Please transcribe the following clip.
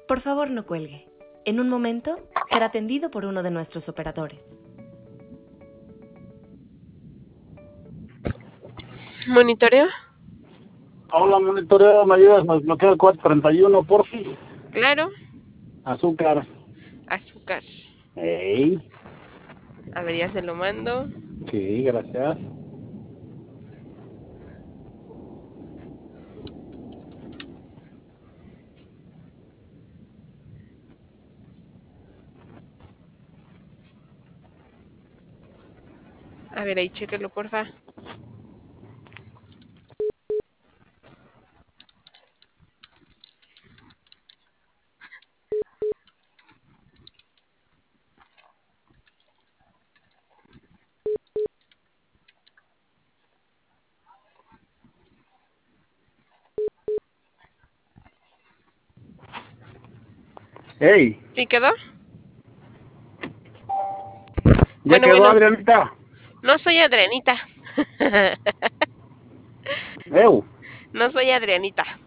Por favor, no cuelgue. En un momento será atendido por uno de nuestros operadores. ¿Monitoreo? Hola, monitoreo, ¿me ayudas a desbloquear el 431, por fin? Claro. Azúcar. Azúcar. Ey. A ver, ya se lo mando. Sí, gracias. A ver, ahí chéquelo, porfa. Ey. ¿Sí quedó? ¿Ya quedó, Bueno. Adrianita? No soy Adrianita. Eu. No soy Adrianita.